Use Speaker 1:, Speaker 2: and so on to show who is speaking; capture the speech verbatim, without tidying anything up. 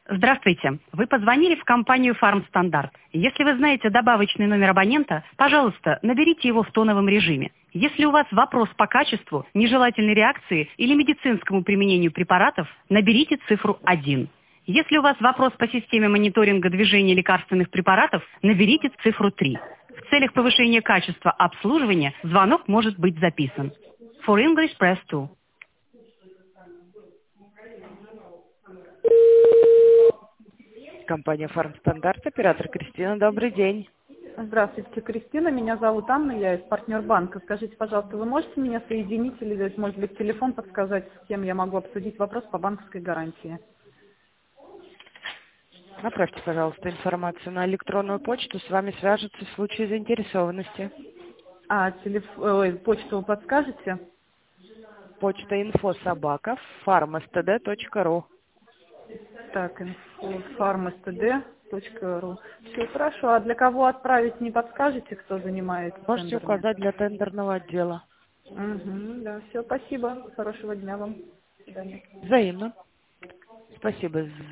Speaker 1: Здравствуйте. Вы позвонили в компанию «Фармстандарт». Если вы знаете добавочный номер абонента, пожалуйста, наберите его в тоновом режиме. Если у вас вопрос по качеству, нежелательной реакции или медицинскому применению препаратов, наберите цифру один. Если у вас вопрос по системе мониторинга движения лекарственных препаратов, наберите цифру три. В целях повышения качества обслуживания звонок может быть записан. For English, press two.
Speaker 2: Компания «Фармстандарт», оператор Кристина, добрый день.
Speaker 3: Здравствуйте, Кристина. Меня зовут Анна, я из партнер банка. Скажите, пожалуйста, вы можете меня соединить или, может быть, телефон подсказать, с кем я могу обсудить вопрос по банковской гарантии?
Speaker 2: Направьте, пожалуйста, информацию на электронную почту, с вами свяжутся в случае заинтересованности.
Speaker 3: А телеф... Ой, почту вы подскажете?
Speaker 2: Почта инфо собака фармстд точка ру.
Speaker 3: Так, инфо фармстд точка ру. Все хорошо. А для кого отправить, не подскажете, кто занимается
Speaker 2: Можете
Speaker 3: тендерами?
Speaker 2: указать для тендерного отдела.
Speaker 3: Угу, да, все, спасибо. Хорошего дня вам. До свидания.
Speaker 2: Взаимно. Спасибо.